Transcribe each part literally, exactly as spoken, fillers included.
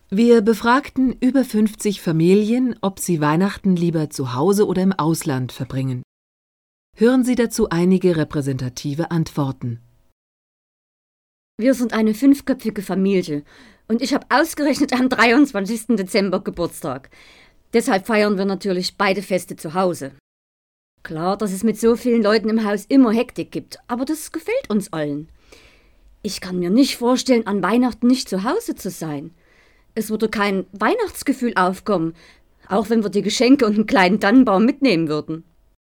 Wir befragten über fünfzig Familien, ob sie Weihnachten lieber zu Hause oder im Ausland verbringen. Hören Sie dazu einige repräsentative Antworten. Wir sind eine fünfköpfige Familie und ich habe ausgerechnet am dreiundzwanzigsten Dezember Geburtstag. Deshalb feiern wir natürlich beide Feste zu Hause. Klar, dass es mit so vielen Leuten im Haus immer Hektik gibt, aber das gefällt uns allen. Ich kann mir nicht vorstellen, an Weihnachten nicht zu Hause zu sein. Es würde kein Weihnachtsgefühl aufkommen, auch wenn wir die Geschenke und einen kleinen Tannenbaum mitnehmen würden.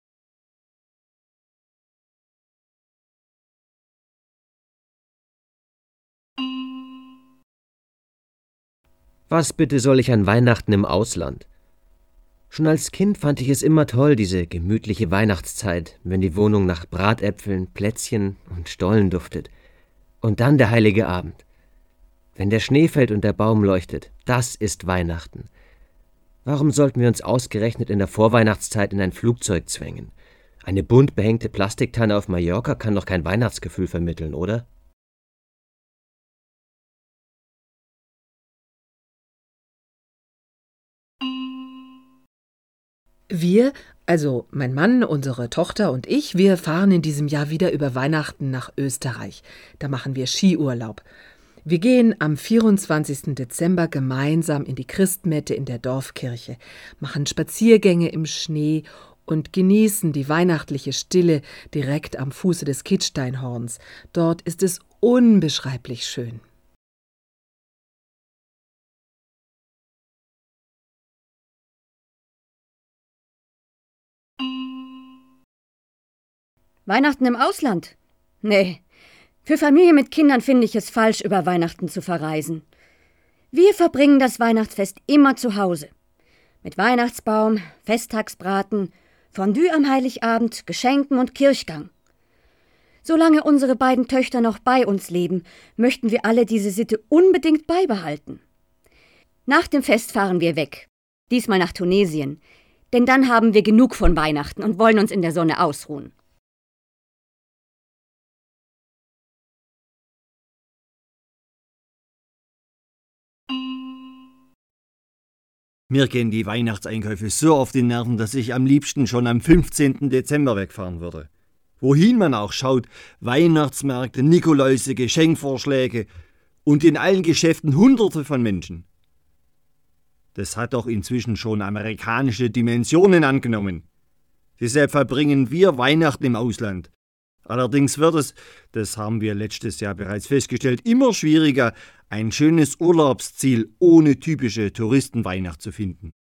Was bitte soll ich an Weihnachten im Ausland? Schon als Kind fand ich es immer toll, diese gemütliche Weihnachtszeit, wenn die Wohnung nach Bratäpfeln, Plätzchen und Stollen duftet. Und dann der heilige Abend. Wenn der Schnee fällt und der Baum leuchtet, das ist Weihnachten. Warum sollten wir uns ausgerechnet in der Vorweihnachtszeit in ein Flugzeug zwängen? Eine bunt behängte Plastiktanne auf Mallorca kann doch kein Weihnachtsgefühl vermitteln, oder? Wir, also mein Mann, unsere Tochter und ich, wir fahren in diesem Jahr wieder über Weihnachten nach Österreich. Da machen wir Skiurlaub. Wir gehen am vierundzwanzigsten Dezember gemeinsam in die Christmette in der Dorfkirche, machen Spaziergänge im Schnee und genießen die weihnachtliche Stille direkt am Fuße des Kitzsteinhorns. Dort ist es unbeschreiblich schön. Weihnachten im Ausland? Nee. Für Familien mit Kindern finde ich es falsch, über Weihnachten zu verreisen. Wir verbringen das Weihnachtsfest immer zu Hause. Mit Weihnachtsbaum, Festtagsbraten, Fondue am Heiligabend, Geschenken und Kirchgang. Solange unsere beiden Töchter noch bei uns leben, möchten wir alle diese Sitte unbedingt beibehalten. Nach dem Fest fahren wir weg. Diesmal nach Tunesien. Denn dann haben wir genug von Weihnachten und wollen uns in der Sonne ausruhen. Mir gehen die Weihnachtseinkäufe so auf die Nerven, dass ich am liebsten schon am fünfzehnten Dezember wegfahren würde. Wohin man auch schaut, Weihnachtsmärkte, Nikoläuse, Geschenkvorschläge und in allen Geschäften Hunderte von Menschen. Das hat doch inzwischen schon amerikanische Dimensionen angenommen. Deshalb verbringen wir Weihnachten im Ausland. Allerdings wird es, das haben wir letztes Jahr bereits festgestellt, immer schwieriger, ein schönes Urlaubsziel ohne typische Touristenweihnacht zu finden.